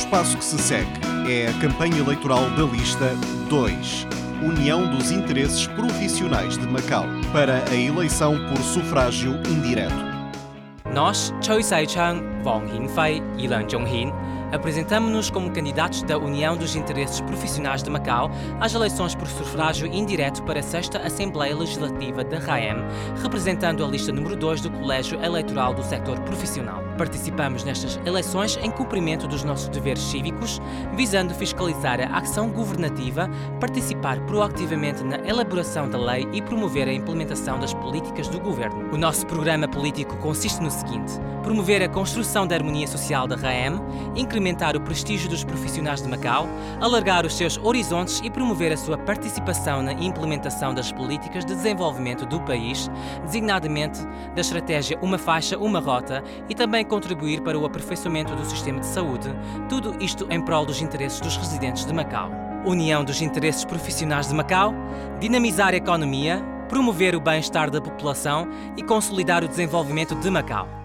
passo que se segue é a campanha eleitoral da lista 2, União dos Interesses Profissionais de Macau, para a eleição por sufrágio indireto. Nós, Choi Sai-chang, Wang Hinfei e Lan Zhonghin, apresentamos-nos como candidatos da União dos Interesses Profissionais de Macau às eleições por sufrágio indireto para a 6ª Assembleia Legislativa da RAEM, representando a lista número 2 do Colégio Eleitoral do Setor Profissional. Participamos nestas eleições em cumprimento dos nossos deveres cívicos, visando fiscalizar a ação governativa, participar proativamente na elaboração da lei e promover a implementação das políticas do governo. O nosso programa político consiste no seguinte: promover a construção da harmonia social da RAEM, incrementar o prestígio dos profissionais de Macau, alargar os seus horizontes e promover a sua participação na implementação das políticas de desenvolvimento do país, designadamente da estratégia Uma Faixa, Uma Rota, e também contribuir para o aperfeiçoamento do sistema de saúde, tudo isto em prol dos interesses dos residentes de Macau. União dos Interesses Profissionais de Macau, dinamizar a economia, promover o bem-estar da população e consolidar o desenvolvimento de Macau.